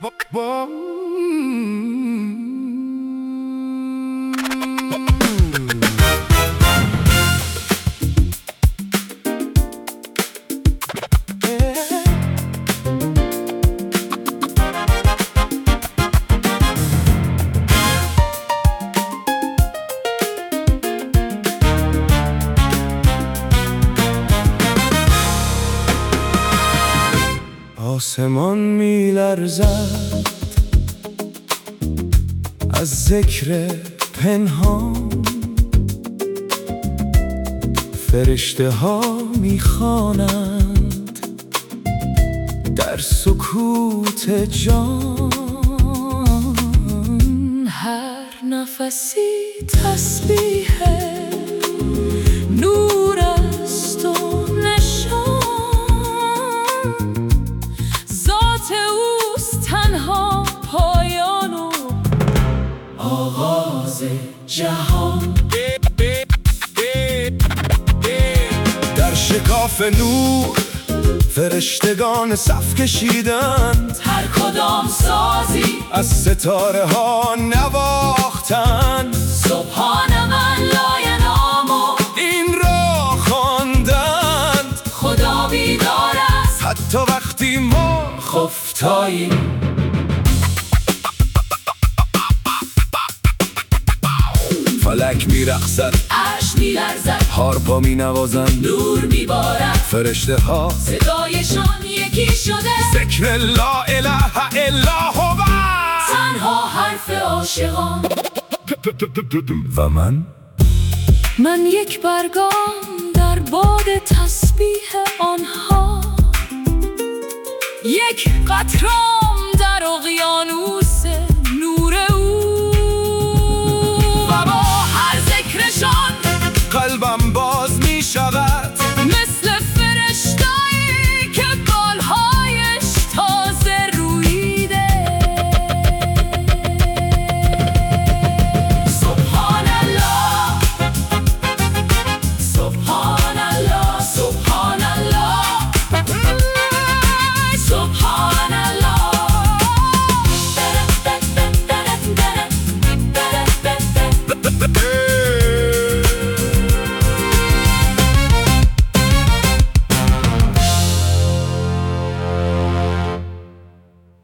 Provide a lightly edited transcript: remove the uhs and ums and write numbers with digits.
آسمان می لرزد از ذکر پنهان، فرشته ها می خوانند در سکوت جان. هر نفسی تسبیح نور است و نشان، ذات اوست تنها پایان و آغاز جهان. در شکاف نور فرشتگان صف کشیدند، هر کدام سازی از ستاره ها نواختند. سبحان من لا ینام و این را خواندند، خدا بیدار است حتی وقتی ما خفتاییم. فلک می رقصد، عرش می لرزد، هارپا می نوازند، نور می بارد، فرشته ها صدایشان یکی شده، ذکر لا اله الا هو، تنها حرف عاشقان. و من یک برگام در باد تسبیح آنها، یک قطرام در اقیانوس